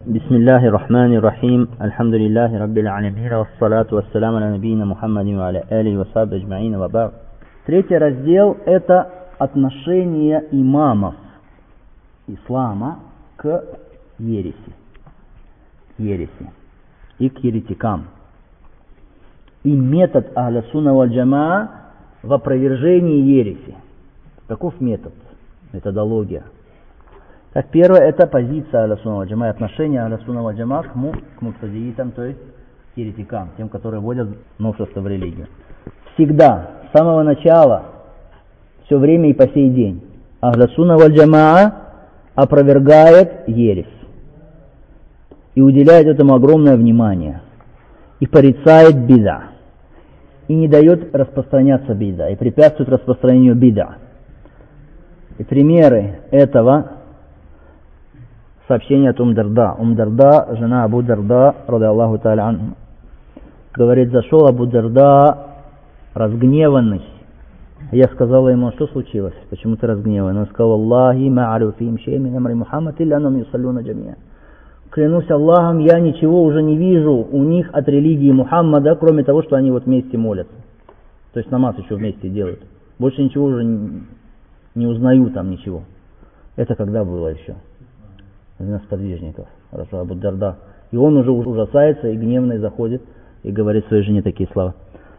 Бисмиллахи рахмани рахим. Альхамдулиллахи раббил алямин. Вассалату вассаляму аля набийна Мухаммадин ва аля алихи ва сахбихи аджмаин ва ба'д. Третий раздел – это отношение имамов ислама к ереси и к еретикам. И метод Ахля Сунна валь Джамаа в опровержении ереси. Каков метод? Методология. Так, первое – это позиция Ахля Сунна валь Джамаа, отношение Ахля Сунна валь Джамаа к муктадиитам, то есть к еретикам, тем, которые вводят новшества в религию. Всегда, с самого начала, все время и по сей день, Ахля Сунна валь Джамаа опровергает ересь и уделяет этому огромное внимание, и порицает бида, и не дает распространяться бида, и препятствует распространению бида. И примеры этого сообщения от Дарда. Дарда, жена Абу Дарда, ради Аллаху та'аля анху, говорит, зашел Абу Дарда разгневанный. Я сказала ему, что случилось, почему ты разгневан? Он сказал, Аллахи ма'арю фим шей мин амри Мухаммад илля аннахум юсаллюна джами'ан. Клянусь Аллахом, я ничего уже не вижу у них от религии Мухаммада, кроме того, что они вот вместе молятся. То есть намаз еще вместе делают. Больше ничего уже не узнаю там ничего. Это когда было еще? Один из сподвижников. Хорошо, Абу Дарда. И он уже ужасается и гневно заходит и говорит своей жене такие слова.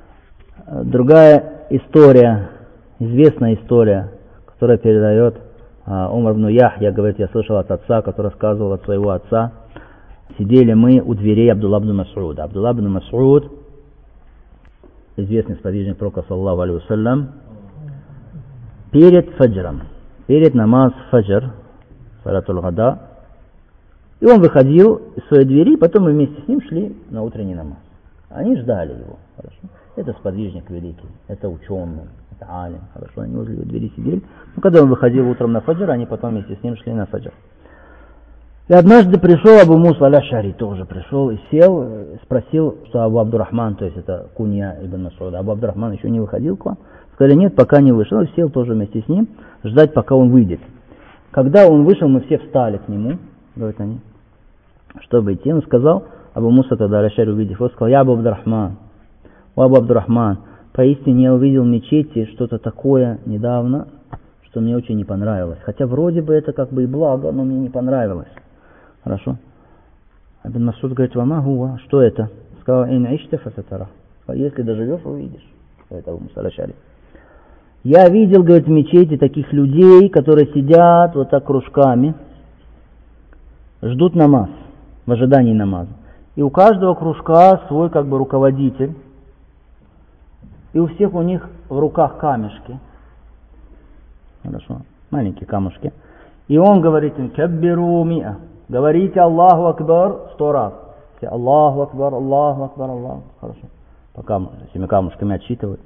Другая история, известная история, которая передает Умар ибн Яхья, говорит, я слышал от отца, который рассказывал от своего отца. Сидели мы у дверей Абдулла ибн Мас'уда. Абдулла ибн Мас'уд, известный сподвижник пророка, саллаллаху алейхи вассалям, перед фаджром, перед намаз фаджр, салатуль гада, и он выходил из своей двери, и потом мы вместе с ним шли на утренний намаз. Они ждали его. Хорошо. Это сподвижник великий, это ученый, это алим. Хорошо, они возле его двери сидели. Но когда он выходил утром на фаджр, они потом вместе с ним шли на фаджр. И однажды пришел Абу Муса аль-Аш'ари, тоже пришел и сел, спросил, что Абу Абдурахман, то есть это кунья ибн Мас'уда, Абу Абдурахман еще не выходил к вам? Сказали, нет, пока не вышел. Он сел тоже вместе с ним, ждать, пока он выйдет. Когда он вышел, мы все встали к нему, говорят они, чтобы идти. Он сказал, Абу Муса тогда аль-Аш'ари, увидев его, сказал, я Абу Абдурахман, о Абу Абдурахман, поистине я увидел в мечети что-то такое недавно, что мне очень не понравилось. Хотя вроде бы это как бы и благо, но мне не понравилось. Хорошо. Ибн Мас'уд говорит, вама гуа, что это? Сказал, ин ишта фасатара. Если доживешь, увидишь. Это Абу Муса аль-Аш'ари. Я видел, говорит, в мечети таких людей, которые сидят вот так кружками, ждут намаз, в ожидании намаза. И у каждого кружка свой как бы руководитель. И у всех у них в руках камешки. Хорошо, маленькие камушки. И он говорит им, каббиру миа. Говорите Аллаху Акбар 100 раз. Все Аллаху Акбар, Аллаху Акбар, Аллаху. Хорошо. Пока этими камушками отсчитывают.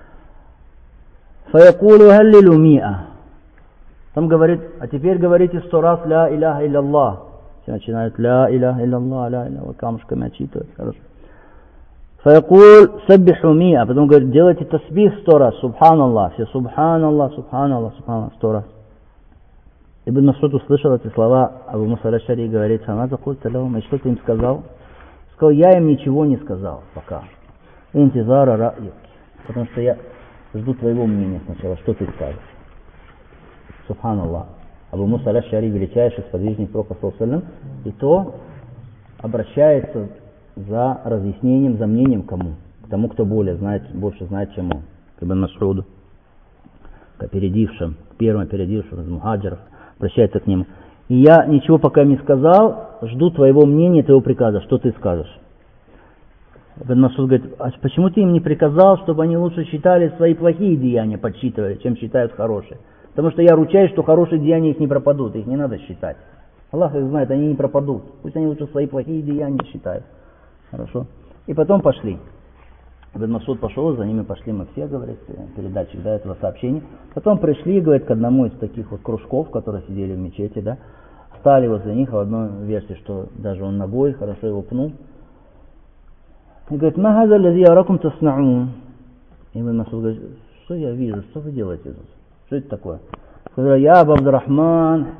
Фаякулу халлилу миа. Там говорит, а теперь говорите 100 раз ля иляха илля. Все начинают ля иляха илля, ля иляха, камушками отсчитывать. Хорошо. Фаякул саббиху миа. Потом говорит, делайте тасбих 100 раз. Субханаллах. Все субханаллах, субханаллах, субханаллах 100 раз. Ибн Мас'уд услышал эти слова Абу Муса аль-Аш'ари и говорит, «Хамаза культа лахум», и что ты им сказал? Сказал, я им ничего не сказал пока. Интизара ра'юк. Потому что я жду твоего мнения сначала, что ты скажешь. Субханаллах. Абу Муса аль-Аш'ари, величайший сподвижник пророка, саллаллаху алейхи ва саллям, и то обращается за разъяснением, за мнением кому? К тому, кто больше знает, чем он. К Ибн Мас'уду, к опередившим, к первым опередившим из мухаджиров. Обращается к нему. И я ничего пока не сказал, жду твоего мнения, твоего приказа. Что ты скажешь? Ибн Мас'уд говорит, а почему ты им не приказал, чтобы они лучше считали свои плохие деяния, подсчитывали, чем считают хорошие? Потому что я ручаюсь, что хорошие деяния их не пропадут, их не надо считать. Аллах их знает, они не пропадут. Пусть они лучше свои плохие деяния считают. Хорошо. И потом пошли. Ибн Мас'уд пошел, за ними пошли мы все, говорит, передатчик до этого сообщения. Потом пришли, говорит, к одному из таких вот кружков, которые сидели в мечети, да, стали возле них, в одной версии, что даже он ногой хорошо его пнул. И говорит, ма хаза лази аракум таснаун. Ибн Мас'уд говорит, что я вижу, что вы делаете тут? Что это такое? Сказал, я Абу Абдурахман,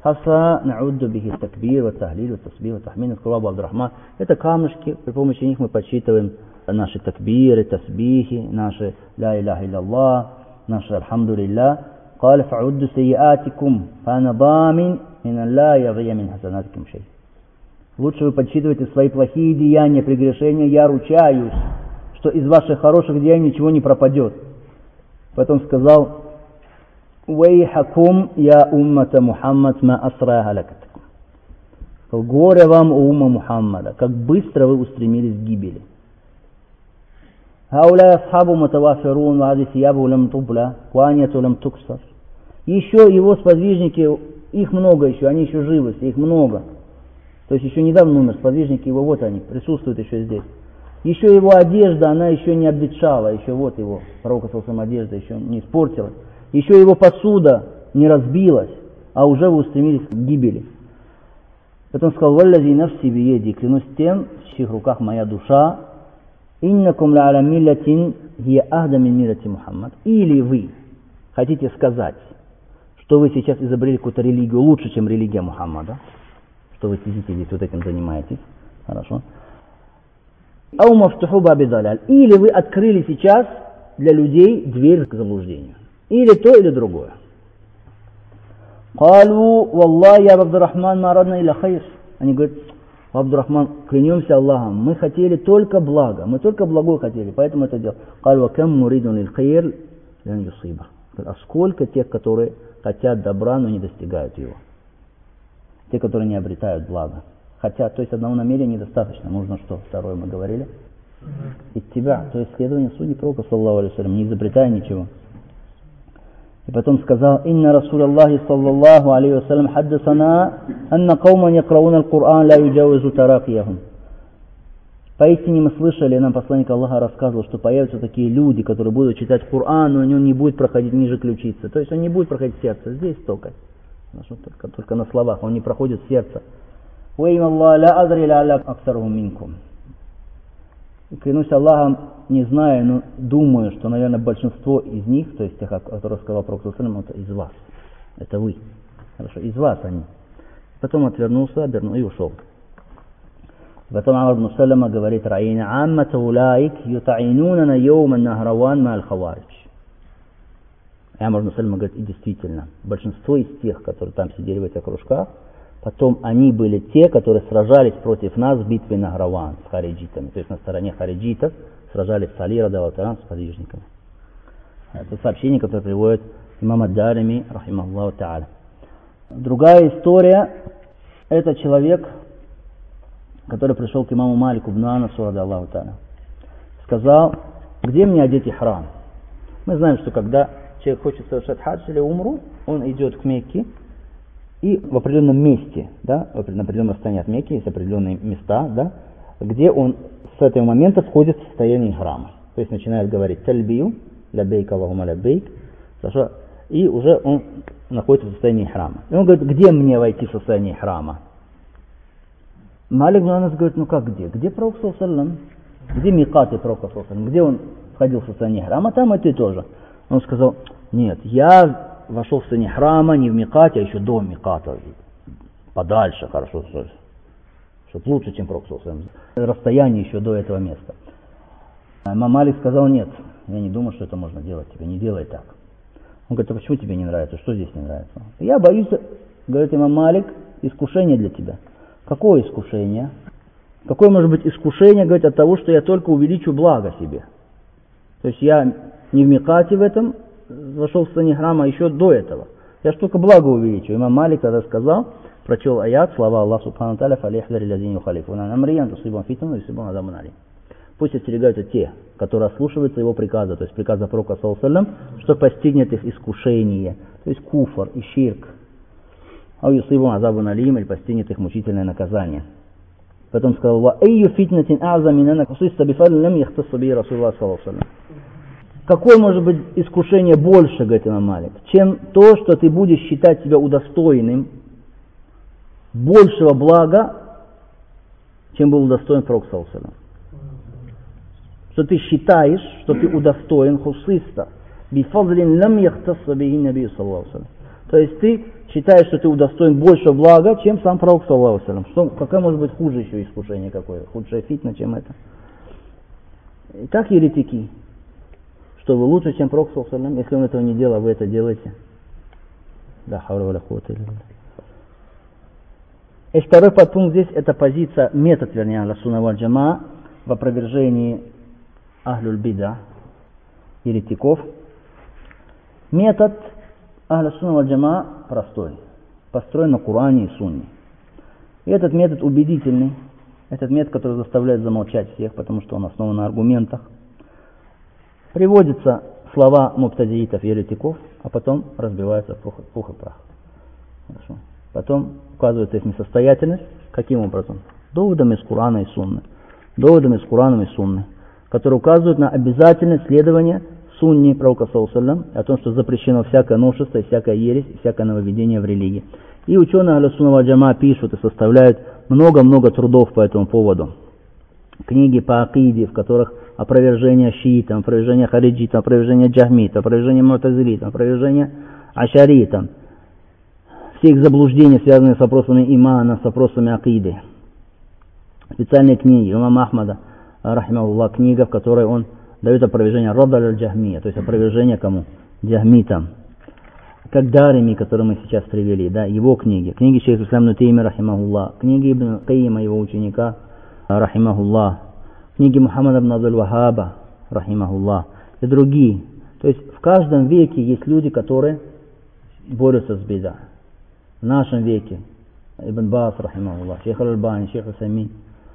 Хаса наудду бихи такбир, ва тахлил, ва тасбих, ва тахмин, сказал Абу Абдурахман. Это камушки, при помощи них мы подсчитываем наши такбиры, тасбихи, наши ля иляха илляллах, наши альхамдулилля. قال فعدوا سيئاتكم فأنا ضامن من لا يضيع من حسناتكم شيء. Лучше вы подсчитываете свои плохие деяния, прегрешения, я ручаюсь, что из ваших хороших деяний ничего не пропадет. Потом сказал: «Вейхакум я уммата Мухаммад ма асра халакатакум». Горе вам, о умма Мухаммада, как быстро вы устремились к гибели. «Хауля асхабу мутавафирун, вади сиябу лам тубла, куаньяту лам туксар». Еще его сподвижники, их много еще, они еще живы, их много. То есть еще недавно умер, сподвижники его, вот они, присутствуют еще здесь. Еще его одежда, она еще не обветшала, еще вот его, пророка саллаллаху алейхи одежда еще не испортилась. Еще его посуда не разбилась, а уже вы устремились к гибели. Потом сказал: «Валлази нафси биеди», клянусь тем, в чьих руках моя душа, «Иннакум ла аля миллятин хия ахда мин миллати Мухаммад». Или вы хотите сказать, что вы сейчас изобрели какую-то религию лучше, чем религия Мухаммада, что вы сидите здесь, вот этим занимаетесь, хорошо. «Ау мафтуху баби даляль». Или вы открыли сейчас для людей дверь к заблуждению. Или то, или другое. «Калу валлахи я Абдурахман марадна иля хайр». Они говорят: Абдурахман, клянемся Аллахом, мы хотели только благо, мы только благое хотели, поэтому это делали. «Калу кам муридун иль хайр лян юсиба». А сколько тех, которые хотят добра, но не достигают его. Те, которые не обретают благо. Хотят, то есть одного намерения недостаточно. Нужно что? Второе мы говорили. Иттиба, то есть следование судей пророка, саллаллаху алейхи вассалям, не изобретая ничего. И потом сказал: «Инна Расул Аллахи саллаллаху алейхи вассалям хаддасана анна кауман якрауна аль-Кур'ан ла юджавизу таракияхум». Поистине мы слышали, нам посланник Аллаха рассказывал, что появятся такие люди, которые будут читать Коран, но он не будет проходить ниже ключицы. То есть он не будет проходить в сердце, здесь только на словах, он не проходит в сердце. Клянусь Аллахом, не знаю, но думаю, что, наверное, большинство из них, то есть тех, о которых сказал Пророк, это из вас. Это вы. Хорошо, из вас они. Потом отвернулся, обернулся и ушел. Потом Амр ибн Салама говорит: «Раина аммата улаик ютаинунана йоуман нахраван ма аль-хаваридж». Амр ибн Салама говорит: и действительно, большинство из тех, которые там сидели в этих кружках, потом они были те, которые сражались против нас в битве Нахраван с хариджитами. То есть на стороне хариджитов сражались с Али радиллаху та'аля с подвижниками. Это сообщение, которое приводит имам ад-Дарими, рахимахуллаху та'аля. Другая история, это человек, который пришел к имаму Малику ибн Анасу радиллаху та'аля. Сказал: где мне одеть ихрам? Мы знаем, что когда человек хочет совершать хадж или умру, он идет к Мекке, и в определенном месте, да, на определенном расстоянии от Мекки есть определенные места, да, где он с этого момента входит в состояние храма. То есть начинает говорить тальбию, лябейк Аллахума лябейк, хорошо, и уже он находится в состоянии храма. И он говорит: где мне войти в состояние храма? Малик ибн Анас говорит: ну как где? Где Пророк саллаллаху алейхи вассалям? Где микаты Пророка саллаллаху алейхи вассалям? Где он входил в состояние храма? Там и ты тоже. Он сказал: нет, я вошел в состояние храма не в микате, а еще до миката, подальше, хорошо, чтобы лучше, чем Пророк саллаллаху алейхи вассалям. Расстояние еще до этого места. Имам Малик сказал: нет, я не думаю, что это можно делать тебе, не делай так. Он говорит: а почему тебе не нравится, что здесь не нравится? Я боюсь, говорит имам Малик, искушение для тебя. Какое искушение? Какое может быть искушение, говорит, от того, что я только увеличу благо себе? То есть я не в микате в этом, вошел в состояние храма еще до этого. Я же только благо увеличу. Имам Малик тогда сказал, прочел аят, слова Аллаха субхану та'аля: «Фалихдари лазини юхалифуна ан амриhi ан тусибахум фитнатун юсибахум азабун алим». Пусть остерегаются те, которые ослушиваются его приказа, то есть приказа Пророка саллаллаху алейхи вассалям, что постигнет их искушение, то есть куфр и ширк. «Ау юсибахум азабун алим», или постигнет их мучительное наказание. Потом сказал: «Ва айю фитнатин а'зам мин анна хусисса бифадлин лам яхтасса биhi Расулуллах саллаллаху алейхи вассалям». Какое может быть искушение больше, говорит имам Малик, чем то, что ты будешь считать себя удостоенным большего блага, чем был удостоен Пророк саллаллаху алейхи вассалям. Что ты считаешь, что ты удостоен хусиста бифадлин лам яхтасса бихи набию саллаллаху алейхи вассалям. То есть ты считаешь, что ты удостоен больше блага, чем сам пророк, саллаллаху алейхи ва саллям. Какое может быть хуже еще искушение какое? Худшее фитна, чем это. Итак, еретики, что вы лучше, чем пророк, саллаллаху алейхи ва саллям, если он этого не делал, а вы это делаете. Да, хауля ва ля куввата илля билля. И второй подпункт здесь, это позиция, метод, вернее, ахлю сунна валь джамаа в опровержении ахлюль бида, еретиков. Метод ахлю сунна валь джамаа простой, построен на Коране и Сунне. И этот метод убедительный, этот метод, который заставляет замолчать всех, потому что он основан на аргументах. Приводятся слова мубтадиитов, еретиков, а потом разбиваются в пух и прах. Хорошо. Потом указывается их несостоятельность. Каким образом? Доводами из Корана и Сунны. Доводами из Корана и Сунны, которые указывают на обязательность следования Сунне пророка, саллаллаху алейхи ва саллям, о том, что запрещено всякое новшество, и всякая ересь, и всякое нововведение в религии. И ученые ахлю сунна валь джамаа пишут и составляют много-много трудов по этому поводу. Книги по акиде, в которых опровержение шиитам, опровержение хариджитам, опровержение джахмитам, опровержение му'тазилитам, опровержение ашаритам. Все их заблуждения, связанные с вопросами имана, с вопросами акиды. Специальные книги имама Ахмада, рахимахуллах, книга, в которой он дает опровержение радаль аль-джахмия, то есть опровержение кому? Джахмитам. Как Дарими, который мы сейчас привели, да, его книги. Книги шейха ислам ибн Теймия, рахимахуллах. Книги Ибн Кайима, его ученика, рахимахуллах. Книги Мухаммада ибн Абдуль-Вахаба, рахимахуллах. И другие. То есть в каждом веке есть люди, которые борются с бида. В нашем веке Ибн Баас, рахимахуллах, шейх Аль-Альбани, шейх Усаймин.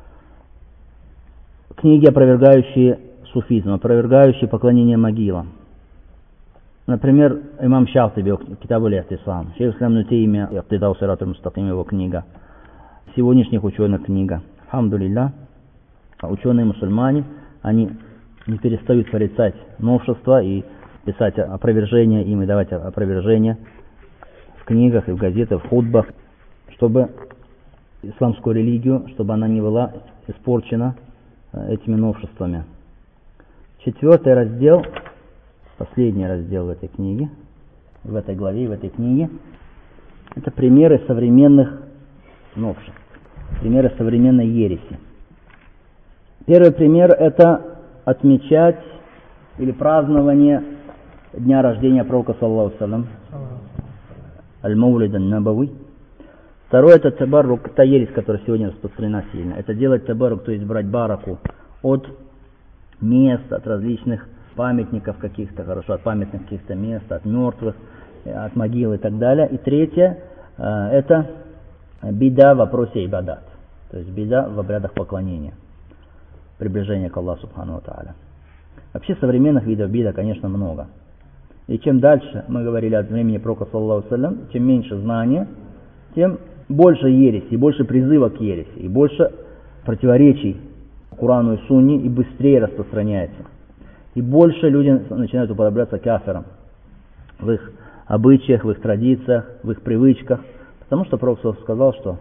Книги, опровергающие суфизм, опровергающие поклонение могилам. Например, имам Шафиби, Китабуль Ихтисам, шейх ислам ибн Теймия, Иқтидау сират аль-мустақим, его книга. Сегодняшних ученых книга. Алхамдулилля, ученые мусульмане, они не перестают порицать новшества и писать опровержения им, и давать опровержения в книгах и в газетах, в хутбах, чтобы исламскую религию, чтобы она не была испорчена этими новшествами. 4 раздел, последний раздел в этой книге, в этой главе, в этой книге, это примеры современных новшеств, примеры современной ереси. Первый пример – это отмечать или празднование дня рождения пророка, саллаллаху алейхи ва саллям, аль-Маулид аль-Набави. Второе – это табаррук, та ересь, которая сегодня распространена сильно. Это делать табаррук, то есть брать бараку от мест, от различных памятников каких-то, хорошо, от памятных каких-то мест, от мертвых, от могил и так далее. И третье – это бида в вопросе ибадат, то есть бида в обрядах поклонения, приближение к Аллаху субхану ва тааля. Вообще современных видов бида, конечно, много. И чем дальше, мы говорили от времени пророка, саллаллаху алейхи ва саллям, чем меньше знания, тем больше ереси, и больше призыва к ереси, и больше противоречий Корану и Сунне, и быстрее распространяется. И больше люди начинают уподобляться кафирам в их обычаях, в их традициях, в их привычках. Потому что Пророк сказал, что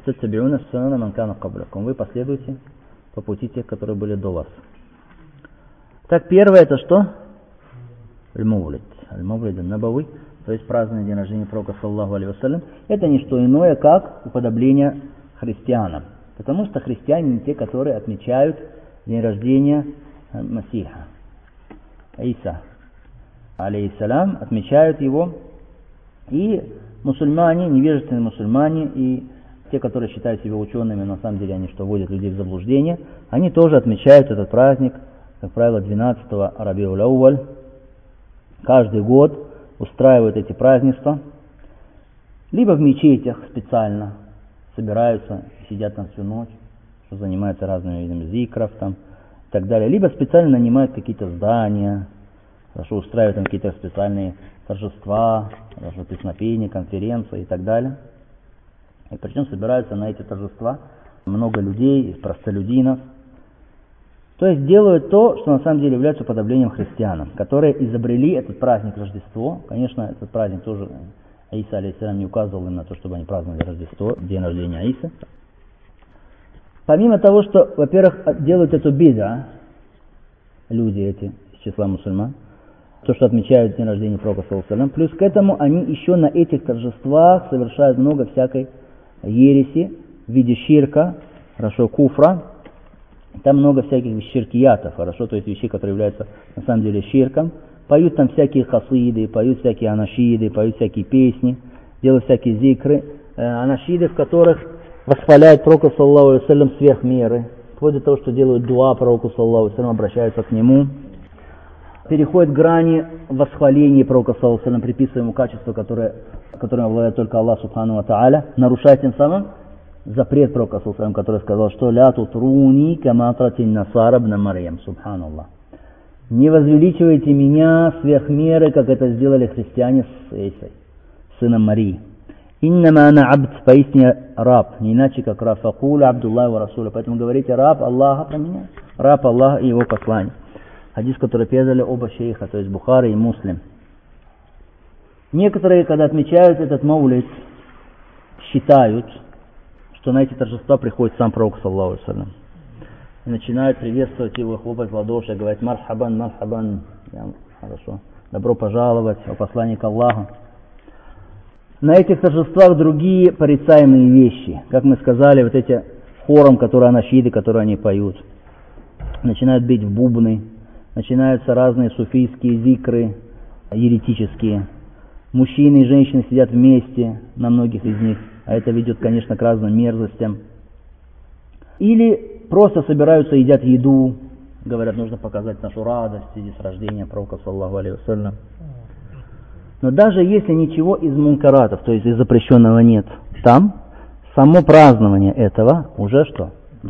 вы последуете по пути тех, которые были до вас. Так, первое это что? Аль-Маулид. Аль-Маулид аль-Набави, то есть празднование день рождения Пророка, саллаллаху алейхи ва саллям. Это не что иное, как уподобление христианам. Потому что христиане не те, которые отмечают день рождения Масиха. Иса, алейхиссалям, отмечают его. И мусульмане, невежественные мусульмане, и те, которые считают себя учеными, на самом деле они что, вводят людей в заблуждение, они тоже отмечают этот праздник, как правило, 12-го Рабиуль-Ауаль. Каждый год устраивают эти празднества, либо в мечетях специально собираются, сидят там всю ночь, что занимаются разными видами зикров там, и так далее, либо специально нанимают какие-то здания, хорошо устраивают там какие-то специальные торжества, хорошо, песнопения, конференции и так далее. И причем собираются на эти торжества много людей, простолюдинов. То есть делают то, что на самом деле является уподоблением христианам, которые изобрели этот праздник Рождество. Конечно, этот праздник тоже Иса алейхиссалям не указывал им на то, чтобы они праздновали Рождество, день рождения Исы. Помимо того, что, во-первых, делают эту бида, люди эти из числа мусульман, то, что отмечают день рождения пророка, саллаллаху алейхи ва саллям. Плюс к этому они еще на этих торжествах совершают много всякой ереси в виде ширка, хорошо, куфра. Там много всяких ширкиятов, хорошо, то есть вещей, которые являются на самом деле ширком. Поют там всякие хасиды, поют всякие анашиды, поют всякие песни, делают всякие зикры. Анашиды, в которых восхваляют пророка, саллаллаху алейхи ва саллям, сверх меры. Вплоть до того, что делают дуа пророку, саллаллаху алейхи ва саллям, обращаются к нему. Переходит грани восхваления пророка, саллаллаху алейхи ва саллям, приписывая ему качество, которым обладает только Аллах субхану ва тааля, нарушая тем самым запрет пророка, саллаллаху алейхи ва саллям, который сказал, что «Ля тутруни кама атратин насара бна Марьям», субханаллах. «Не возвеличивайте меня сверх меры, как это сделали христиане с Исой, сыном Марии. Иннама ана абд, поистине раб, не иначе как раб, факуля абдуллах ва расуля». Поэтому говорите раб Аллаха про меня, раб Аллаха и его посланник. Хадис, который передали оба шейха, то есть Бухари и Муслим. Некоторые, когда отмечают этот маулид, считают, что на эти торжества приходит сам пророк, саллаллаху алейхи ва саллям. И начинают приветствовать его, хлопать в ладоши, говорить мархабан, мархабан, хорошо, добро пожаловать, о посланник Аллаха. На этих торжествах другие порицаемые вещи, как мы сказали, вот эти хором, которые анашиды, которые они поют, начинают бить в бубны, начинаются разные суфийские зикры, еретические. Мужчины и женщины сидят вместе на многих из них, а это ведет, конечно, к разным мерзостям. Или просто собираются, едят еду, говорят, нужно показать нашу радость в связи с рождением пророка, саллаллаху алейхи ва саллям. Но даже если ничего из мункаратов, то есть из запрещенного нет, там само празднование этого уже что?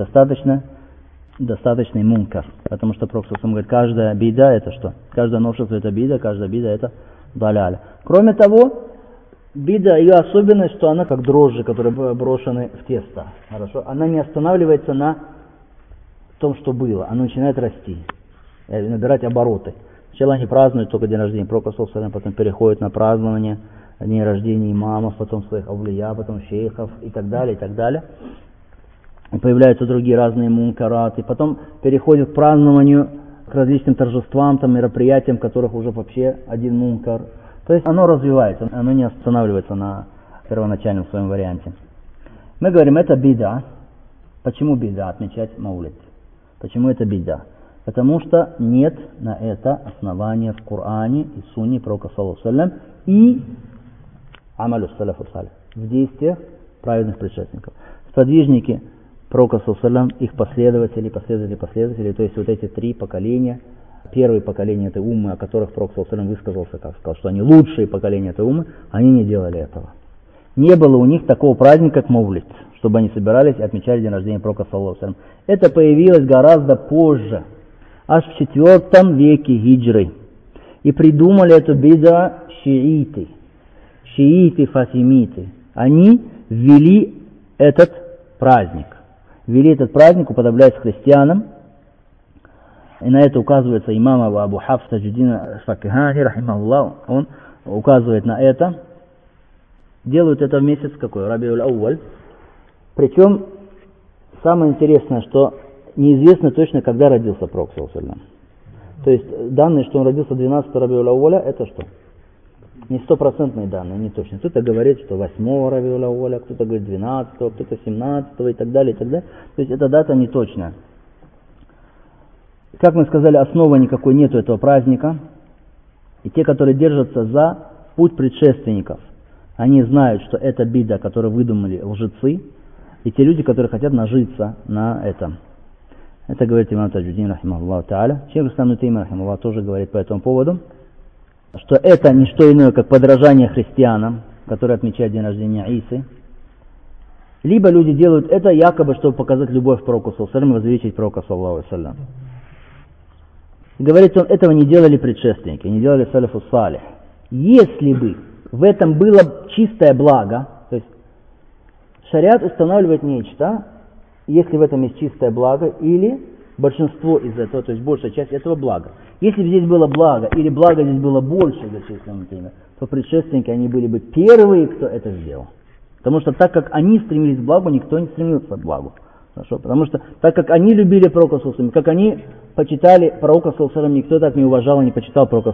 Достаточный мункар. Потому что пророк саллаллаху алейхи ва саллям говорит, каждая бида это что? Каждое новшество это бида, каждая бида это даляля. Кроме того, бида, ее особенность, что она как дрожжи, которые брошены в тесто. Хорошо? Она не останавливается на том, что было. Она начинает расти, набирать обороты. Сначала они празднуют только день рождения пророка, саллаллаху алейхи ва саллям, потом переходят на празднование дней рождения имамов, потом своих авлия, потом шейхов и так далее, и так далее. И появляются другие разные мункараты. Потом переходят к празднованию, к различным торжествам, там, мероприятиям, в которых уже вообще один мункар. То есть оно развивается, оно не останавливается на первоначальном своем варианте. Мы говорим, это бида. Почему бида отмечать маулид? Почему это бида? Потому что нет на это основания в Коране и Сунне пророка, саллаллаху алейхи ва саллям, и амалю салафу салих, в действиях праведных предшественников. Сподвижники пророка, саллаллаху алейхи ва саллям, их последователи, то есть вот эти три поколения. Первое поколение этой уммы, о которых пророк, саллаллаху алейхи ва саллям, высказался, как сказал, что они лучшие поколения этой уммы, они не делали этого. Не было у них такого праздника, как маулид, чтобы они собирались и отмечали день рождения пророка, саллаллаху алейхи ва саллям. Это появилось гораздо позже, аж в IV веке хиджры. И придумали эту бида шииты, фатимиты. Они ввели этот праздник. Уподобляясь христианам. И на это указывается имам Абу Хафс Таджуддин Факихани, рахимахуллах, он указывает на это. Делают это в месяц какой? Рабиуль Ауаль. Причем самое интересное, что неизвестно точно, когда родился пророк, саллаллаху алейхи ва саллям. То есть данные, что он родился 12 Рабиуль Ауаля, это что? Не стопроцентные данные, не точно. Кто-то говорит, что 8 Рабиуль Ауаля, кто-то говорит 12, кто-то 17 и так далее, и так далее. То есть эта дата не точная. Как мы сказали, основы никакой нету этого праздника. И те, которые держатся за путь предшественников, они знают, что это бида, которую выдумали лжецы, и те люди, которые хотят нажиться на этом. Это говорит имам Таджуддин, рахимахуллах тааля. Шейх ислам ибн Таймия, рахимахуллах, тоже говорит по этому поводу, что это не что иное, как подражание христианам, которые отмечают день рождения Исы. Либо люди делают это якобы, чтобы показать любовь к пророку, саллаллаху алейхи ва саллям, и возвеличить пророка, саллаллаху алейхи ва саллям. Говорит он, этого не делали предшественники, не делали салафу салих. Если бы в этом было чистое благо, то есть шариат устанавливает нечто, если в этом есть чистое благо, или большинство из этого, то есть большая часть этого блага. Если бы здесь было благо, или благо здесь было больше, то предшественники, они были бы первые, кто это сделал. Потому что так как они стремились к благу, никто не стремился к благу. Хорошо? Потому что, так как они любили пророка, как они почитали пророка, никто так не уважал и не почитал пророка.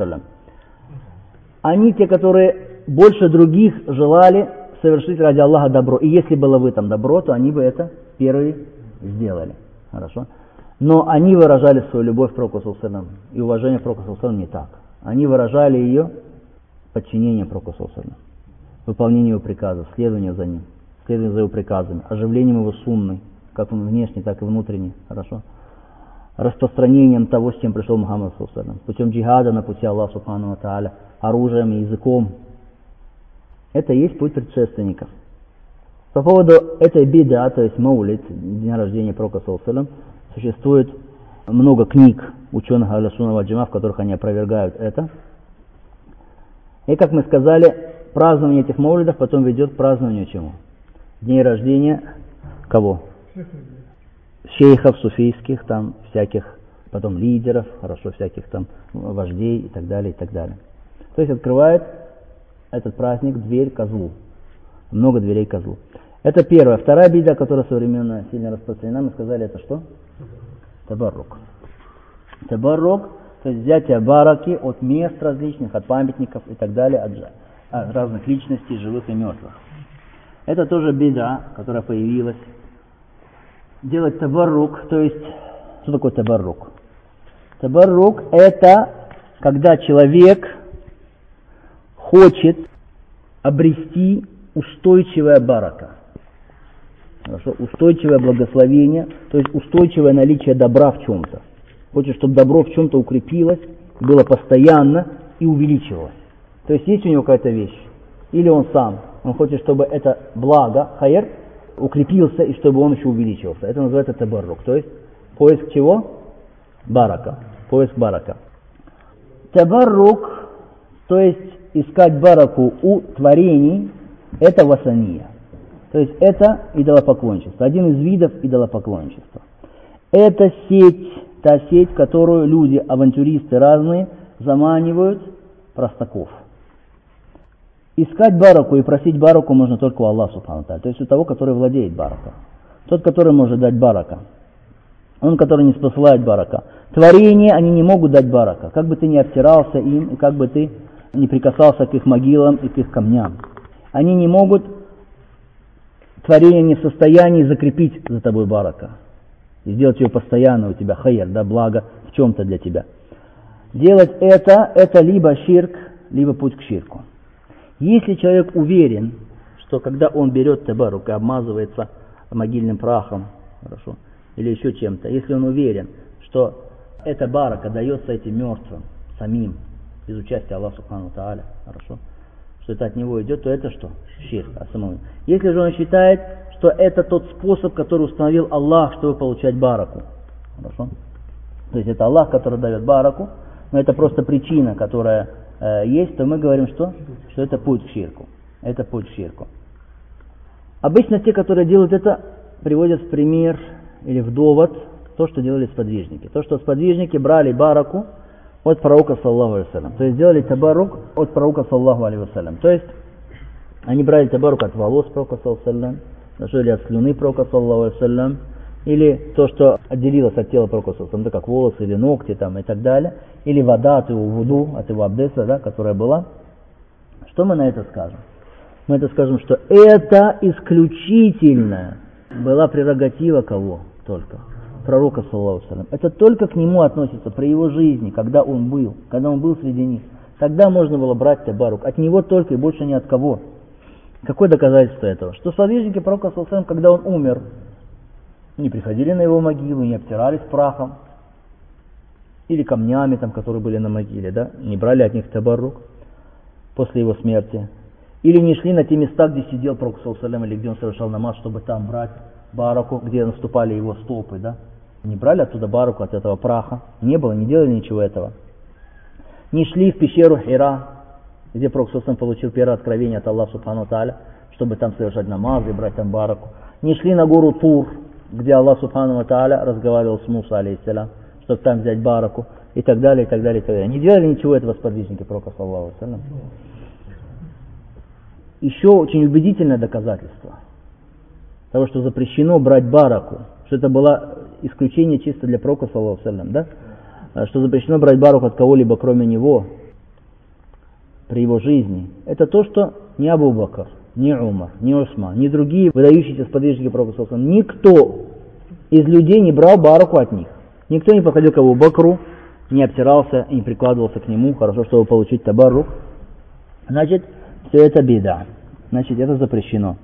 Они те, которые больше других желали совершить ради Аллаха добро. И если было в этом добро, то они бы это первые сделали. Хорошо? Но они выражали свою любовь к пророку и уважение к пророку не так. Они выражали ее подчинением пророку, выполнением его приказов, следованием за ним, следованием за его приказами, оживлением его сунны, как внешне, так и внутренне. Хорошо? Распространением того, с чем пришел Мухаммад, путем джихада на пути Аллаха Субхану ва Тааля, оружием и языком. Это и есть путь предшественников. По поводу этой бида, то есть маулид, дня рождения пророка, существует много книг ученых Ахля Сунна валь Джамаа, в которых они опровергают это. И, как мы сказали, празднование этих маулидов потом ведет к празднованию чему? Дней рождения кого? Шейхов, суфийских, там, всяких, потом лидеров, хорошо, всяких там вождей и так далее, и так далее. То есть открывает этот праздник дверь козлу. Много дверей козлу. Это первое. Вторая бида, которая современно сильно распространена, мы сказали, это что? Табаррук. Табаррук, то есть взятие бараки от мест различных, от памятников и так далее, от разных личностей, живых и мертвых. Это тоже бида, которая появилась. Делать табаррук, то есть, что такое табаррук? Табаррук — это когда человек хочет обрести устойчивое барака. Хорошо? Устойчивое благословение, то есть устойчивое наличие добра в чем-то. Хочет, чтобы добро в чем-то укрепилось, было постоянно и увеличивалось. То есть есть у него какая-то вещь, или он сам, он хочет, чтобы это благо, хайр, укрепился и чтобы он еще увеличивался. Это называется табаррук. То есть поиск чего? Барака. Поиск барака. Табаррук, то есть искать бараку у творений, это васания. То есть это идолопоклонничество. Один из видов идолопоклонничества. Это сеть, та сеть, которую люди, авантюристы разные, заманивают простаков. Искать бараку и просить бараку можно только у Аллаха Субхану Тааля, то есть у того, который владеет барака. Тот, который может дать барака. Он, который не спосылает барака. Творения, они не могут дать барака. Как бы ты ни обтирался им, и как бы ты не прикасался к их могилам и к их камням. Они не могут, творение не в состоянии закрепить за тобой барака. И сделать ее постоянно у тебя, хайр, да, благо в чем-то для тебя. Делать это либо ширк, либо путь к ширку. Если человек уверен, что когда он берет табарук и обмазывается могильным прахом, хорошо, или еще чем-то, если он уверен, что эта барака дается этим мертвым, самим, без участия Аллаха Субхану Тааля, хорошо, что это от него идет, то это что? Ширк. Если же он считает, что это тот способ, который установил Аллах, чтобы получать бараку, хорошо, то есть это Аллах, который дает бараку, но это просто причина, которая есть, то мы говорим, что это путь к ширку. Это путь к ширку. Обычно те, которые делают это, приводят в пример или в довод то, что делали сподвижники. То, что сподвижники брали бараку от пророка, саллаху алейхи вассалям. То есть делали табарук от пророка, саллаху алейхи вассалям. То есть они брали табарук от волос пророка, саллаху алейхи вассалям, или от слюны пророка, саллаху алейхи вассалям, или то, что отделилось от тела пророка, саллаху, как волосы или ногти там, и так далее, или вода от его вуду, от его абдеса, да, которая была. Что мы на это скажем? Мы это скажем, что это исключительно была прерогатива кого только? Пророка, саллаху алейхи вассалям. Это только к нему относится, при его жизни, когда он был среди них. Тогда можно было брать табарук. От него только и больше ни от кого. Какое доказательство этого? Что сподвижники пророка, саллаху алейхи вассалям, когда он умер, не приходили на его могилу, не обтирались прахом или камнями, там, которые были на могиле, да? Не брали от них табарук после его смерти. Или не шли на те места, где сидел пророк, саллаллаху алейхи ва саллям, или где он совершал намаз, чтобы там брать бараку, где наступали его стопы, да? Не брали оттуда бараку от этого праха. Не было, не делали ничего этого. Не шли в пещеру Хира, где пророк, саллаллаху алейхи ва саллям, получил первое откровение от Аллаха Субхану Тааля, чтобы там совершать намаз и брать там бараку. Не шли на гору Тур, где Аллах Субхану Тааля разговаривал с Муса, алейхиссалям, чтобы там взять бараку, и так далее, и так далее, и так далее. Не делали ничего этого сподвижники пророка, саллаллаху алейхи ва саллям. Еще очень убедительное доказательство того, что запрещено брать бараку, что это было исключение чисто для пророка, саллаллаху алейхи ва саллям, да? Что запрещено брать бараку от кого-либо, кроме него, при его жизни, это то, что ни Абу Бакр, ни Умар, ни Усман, ни другие выдающиеся сподвижники пророка, саллаллаху алейхи ва саллям, никто из людей не брал бараку от них. Никто не подходил к Абу Бакру, не обтирался и не прикладывался к нему, хорошо, чтобы получить табаррук. Значит, все это бида. Значит, это запрещено.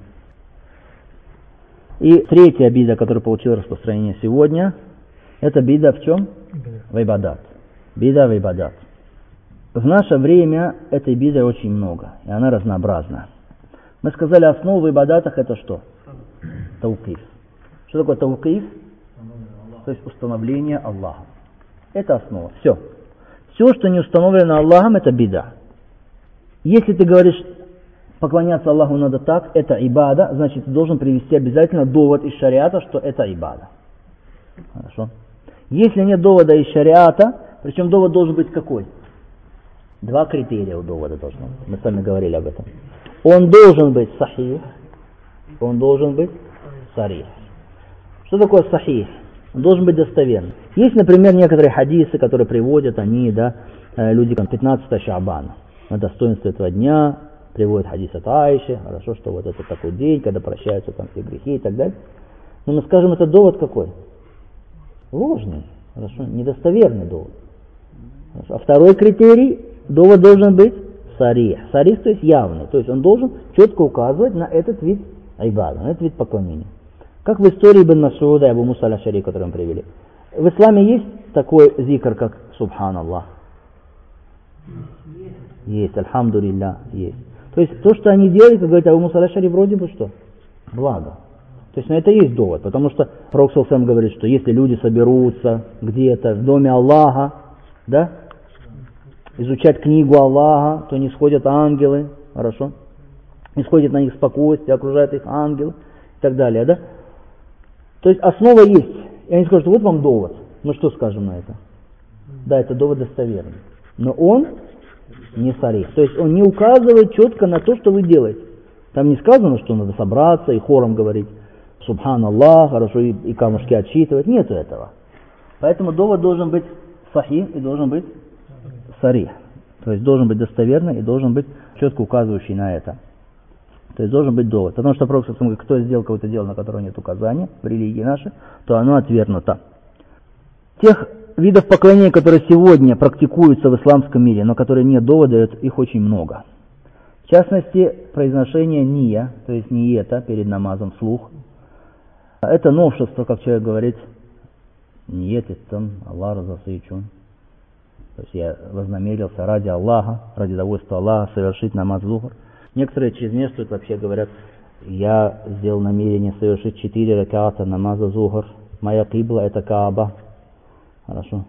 И третья бида, которая получила распространение сегодня, это бида в чем? В ибадат. Бида в ибадат. В наше время этой биды очень много, и она разнообразна. Мы сказали, основа в ибадатах это что? Таукиф. Что такое таукиф? То есть установление Аллаха. Это основа. Все. Все, что не установлено Аллахом, это бида. Если ты говоришь, поклоняться Аллаху надо так, это ибада, значит ты должен привести обязательно довод из шариата, что это ибада. Хорошо. Если нет довода из шариата, причем довод должен быть какой? Два критерия у довода должно быть. Мы с вами говорили об этом. Он должен быть сахих, он должен быть сарих. Что такое сахих? Он должен быть достоверным. Есть, например, некоторые хадисы, которые приводят они, да, люди, 15 Шаабана. На достоинство этого дня приводят хадис от Аиши, хорошо, что вот это такой день, когда прощаются там все грехи и так далее. Но мы скажем, это довод какой? Ложный, хорошо, недостоверный довод. Хорошо. А второй критерий, довод должен быть сарих. Сарих, то есть явный, то есть он должен четко указывать на этот вид айбада, на этот вид поклонения. Как в истории Ибн Масуда и Абу Муса аль-Ашари, которую мы привели. В исламе есть такой зикр, как Субханаллах? Есть, альхамдулилля, есть. То есть то, что они делают, как говорит Абу Муса аль-Ашари, вроде бы что? Благо. То есть на это есть довод, потому что пророк саллаллаху алейхи ва саллям говорит, что если люди соберутся где-то в доме Аллаха, да, изучать книгу Аллаха, то не сходят ангелы, хорошо? Не сходит на них спокойствие, окружают их ангелы и так далее, да? То есть основа есть. И они скажут, вот вам довод. Ну что скажем на это? Да, это довод достоверный. Но он не сарих. То есть он не указывает четко на то, что вы делаете. Там не сказано, что надо собраться и хором говорить Субханаллах, хорошо, и камушки отсчитывать. Нету этого. Поэтому довод должен быть сахих и должен быть сарих. То есть должен быть достоверный и должен быть четко указывающий на это. То есть должен быть довод. Потому что пророк говорит, кто сделал какое-то дело, на которое нет указания в религии нашей, то оно отвергнуто. Тех видов поклонения, которые сегодня практикуются в исламском мире, но которые нет довода, их очень много. В частности, произношение ния, то есть ниета перед намазом вслух. Это новшество, как человек говорит, ниет там Аллах разасычун. То есть я вознамерился ради Аллаха, ради довольства Аллаха совершить намаз зухр. Некоторые через место вообще говорят, я сделал намерение совершить 4 раката намаза зухр. Моя кибла это Кааба. Хорошо.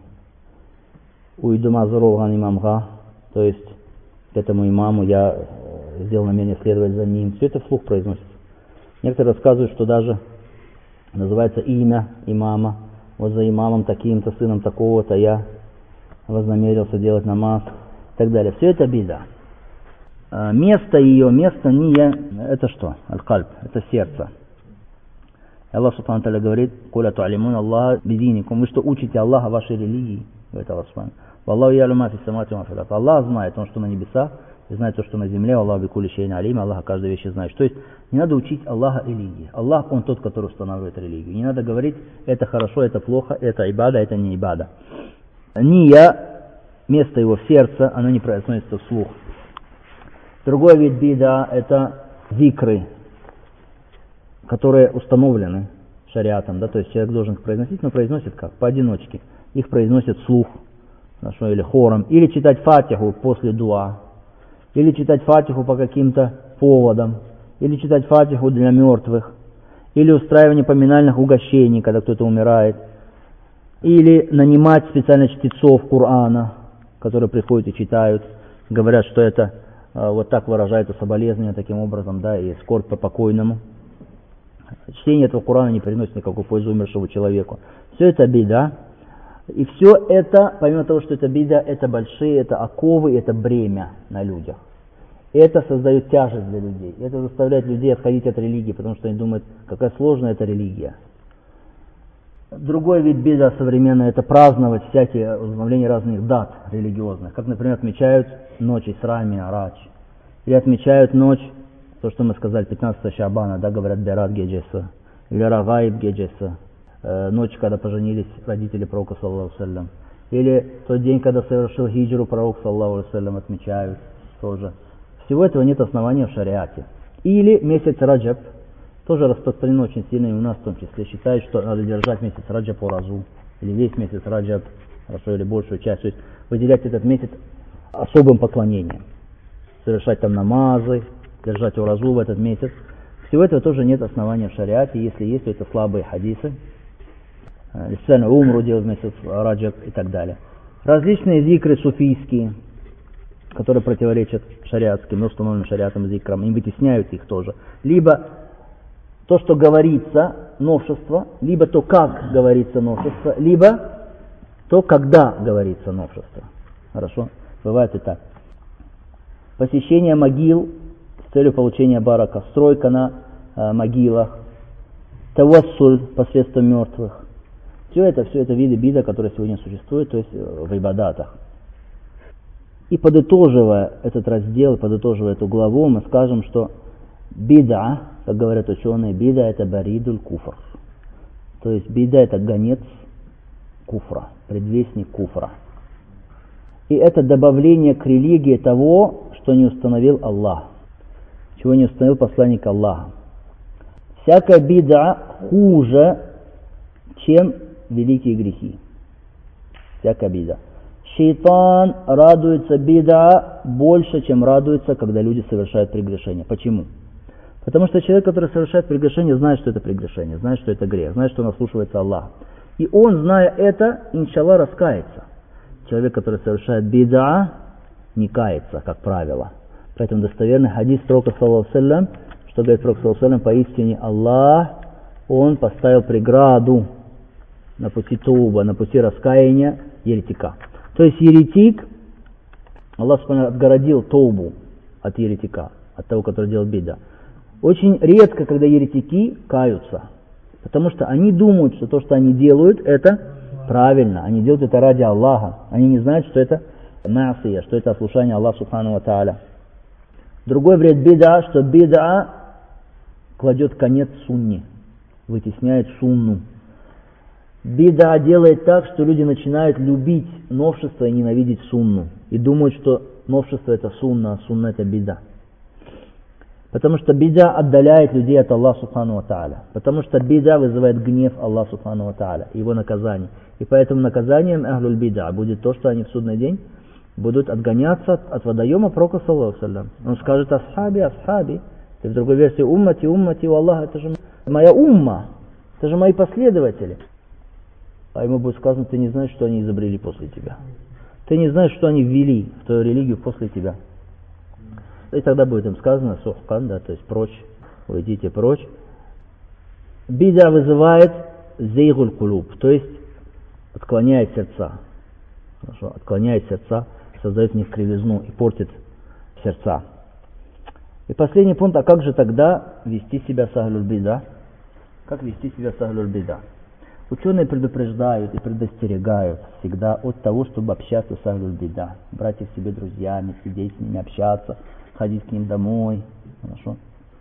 Уйду мазуроган имамга. То есть к этому имаму я сделал намерение следовать за ним. Все это вслух произносится. Некоторые рассказывают, что даже называется имя имама. Вот за имамом таким-то, сыном такого-то я вознамерился делать намаз. И так далее. Все это бида. Место ее, место ния, это что? Аль-кальб, это сердце. Аллах Субхану Тааля говорит, «Куля туалимун Аллах бидиникум». Вы что, учите Аллаха вашей религии? Говорит Аллах Субхану. «Валлаху ялюма фи самати ва фил ард». Аллах знает то, что на небесах, и знает то, что на земле. Аллах бикули шейн алим. Аллах о каждой вещи знает. То есть не надо учить Аллаха религии. Аллах, Он тот, который устанавливает религию. Не надо говорить, это хорошо, это плохо, это ибада, это не ибада. Ния, место его в сердце, оно не произносится вслух. Другой вид бида – это зикры, которые установлены шариатом, да, то есть человек должен их произносить, но произносит как? Поодиночке. Их произносит вслух, хорошо, или хором, или читать фатиху после дуа, или читать фатиху по каким-то поводам, или читать фатиху для мертвых, или устраивание поминальных угощений, когда кто-то умирает, или нанимать специально чтецов Корана, которые приходят и читают, говорят, что это вот так выражается соболезнование таким образом, да, и скорбь по покойному. Чтение этого Корана не приносит никакой пользы умершему человеку. Все это бида. И все это, помимо того, что это бида, это большие, это оковы, это бремя на людях. Это создает тяжесть для людей. Это заставляет людей отходить от религии, потому что они думают, какая сложная эта религия. Другой вид бида современный — это праздновать всякие установления разных дат религиозных. Как, например, отмечают ночь Исра и Ми'радж. Или отмечают ночь, то, что мы сказали, 15 Шабана, да, говорят, Берат Геджеса. Или Рагаиб Геджеса. Ночь, когда поженились родители пророка, саллаллаху алейхи ва саллям. Или тот день, когда совершил хиджру пророк, саллаллаху алейхи ва саллям, отмечают тоже. Всего этого нет основания в шариате. Или месяц Раджаб, тоже распространено очень сильно и у нас в том числе. Считают, что надо держать месяц Раджаб уразу, или весь месяц Раджаб, хорошо, или большую часть. То есть выделять этот месяц особым поклонением. Совершать там намазы, держать уразу в этот месяц. Всего этого тоже нет основания в шариате. Если есть, то это слабые хадисы. Специально умру делать в месяц Раджаб и так далее. Различные зикры суфийские, которые противоречат шариатским, установленным шариатом зикрам, и вытесняют их тоже. Либо то, что говорится, новшество, либо то, как говорится новшество, либо то, когда говорится новшество. Хорошо? Бывает и так. Посещение могил с целью получения барака, стройка на могилах, тавассуль посредством мертвых. Все это виды бида, которые сегодня существуют, то есть в ибадатах. И подытоживая этот раздел, подытоживая эту главу, мы скажем, что бида, как говорят ученые, бида — это баридуль куфр. То есть бида — это гонец куфра, предвестник куфра. И это добавление к религии того, что не установил Аллах, чего не установил посланник Аллаха. Всякая бида хуже, чем великие грехи. Всякая бида. Шейтан радуется бида больше, чем радуется, когда люди совершают прегрешение. Почему? Потому что человек, который совершает прегрешение, знает, что это прегрешение, знает, что это грех, знает, что он ослушивается Аллаха. И он, зная это, иншаллах, раскается. Человек, который совершает бида, не кается, как правило. Поэтому достоверный хадис пророка, саллаллаху алейхи ва саллям, что говорит пророк, саллаллаху алейхи ва саллям, поистине Аллах, он поставил преграду на пути тауба, на пути раскаяния еретика. То есть еретик, Аллах отгородил таубу от еретика, от того, который делает бида. Очень редко, когда еретики каются, потому что они думают, что то, что они делают, это правильно. Они делают это ради Аллаха. Они не знают, что это маасия, что это ослушание Аллаха субхану ва тааля. Другой вред бида, что бида кладет конец сунне, вытесняет сунну. Бида делает так, что люди начинают любить новшество и ненавидеть сунну. И думают, что новшество это сунна, а сунна это бида. Потому что бида отдаляет людей от Аллаха субхану ва тааля. Потому что бида вызывает гнев Аллаха субхану ва тааля, его наказание. И поэтому наказанием ахлюль бида будет то, что они в судный день будут отгоняться от водоема пророка, саллаллаху алейхи ва саллям. Он скажет: асхаби, асхаби. И в другой версии: уммати, уммати, у Аллаха, это же моя умма, это же мои последователи. А ему будет сказано: ты не знаешь, что они изобрели после тебя. Ты не знаешь, что они ввели в твою религию после тебя. И тогда будет им сказано: сухкан, да, то есть прочь, уйдите прочь. Бида вызывает зейгуль кулуб, то есть отклоняет сердца. Хорошо, отклоняет сердца, создает в них кривизну и портит сердца. И последний пункт: а как же тогда вести себя с ахлюль бида? Как вести себя с ахлюль бида? Ученые предупреждают и предостерегают всегда от того, чтобы общаться с ахлюль бида, брать их себе друзьями, сидеть с ними, общаться, ходить к ним домой. Хорошо.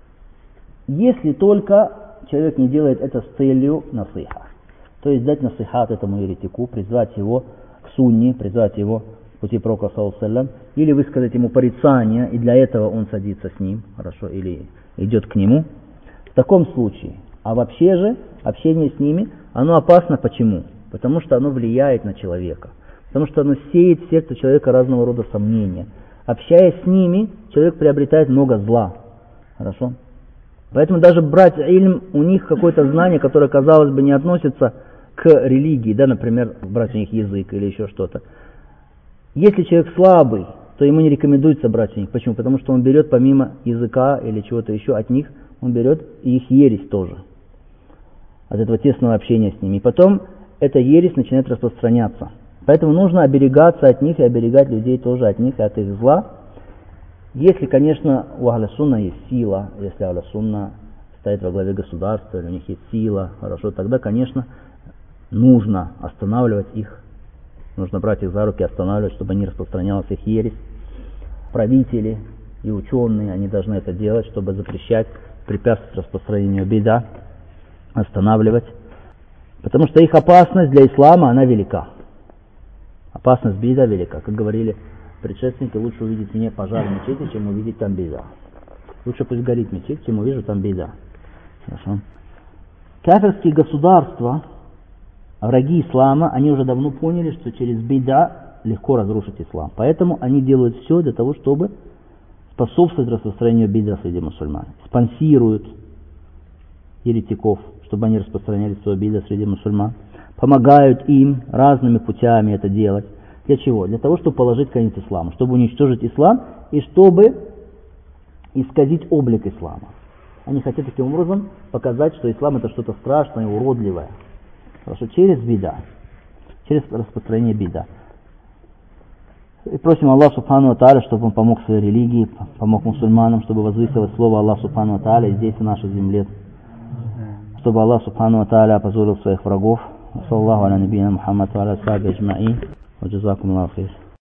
Если только человек не делает это с целью насиха, то есть дать насихат этому еретику, призвать его к сунне, призвать его к пути пророка, саллаллаху алейхи ва саллям, или высказать ему порицание, и для этого он садится с ним, хорошо, или идет к нему. В таком случае. А вообще же общение с ними, оно опасно. Почему? Потому что оно влияет на человека. Потому что оно сеет в сердце человека разного рода сомнения. Общаясь с ними, человек приобретает много зла. Хорошо? Поэтому даже брать ильм, у них какое-то знание, которое, казалось бы, не относится к религии, да, например, брать у них язык или еще что-то. Если человек слабый, то ему не рекомендуется брать у них. Почему? Потому что он берет помимо языка или чего-то еще от них, он берет и их ересь тоже. От этого тесного общения с ними. И потом эта ересь начинает распространяться. Поэтому нужно оберегаться от них и оберегать людей тоже от них и от их зла. Если, конечно, у Ахля Сунна есть сила, если Ахля Сунна стоит во главе государства, или у них есть сила, хорошо, тогда, конечно, нужно останавливать их, нужно брать их за руки, останавливать, чтобы не распространялась их ересь. Правители и ученые, они должны это делать, чтобы запрещать, препятствовать распространению бида, останавливать. Потому что их опасность для ислама, она велика. Опасность бида велика. Как говорили предшественники, лучше увидеть мне пожар в мечети, чем увидеть там бида. Лучше пусть горит мечеть, чем увижу там бида. Хорошо. Кафирские государства, враги ислама, они уже давно поняли, что через бида легко разрушить ислам. Поэтому они делают все для того, чтобы способствовать распространению бида среди мусульман. Спонсируют еретиков, чтобы они распространяли свое бида среди мусульман. Помогают им разными путями это делать. Для чего? Для того, чтобы положить конец исламу, чтобы уничтожить ислам и чтобы исказить облик ислама. Они хотят таким образом показать, что ислам это что-то страшное, уродливое. Хорошо, через бида, через распространение бида. И просим Аллаха Субхану ва Тааля, чтобы Он помог своей религии, помог мусульманам, чтобы возвысилось слово Аллаха Субхану ва Тааля здесь, в нашей земле. Чтобы Аллах Субхану ва Тааля опозорил своих врагов. Саллаху аля набийна Мухаммад ва аля асхаби аджмаин. Ва джазакум Аллаху хейр.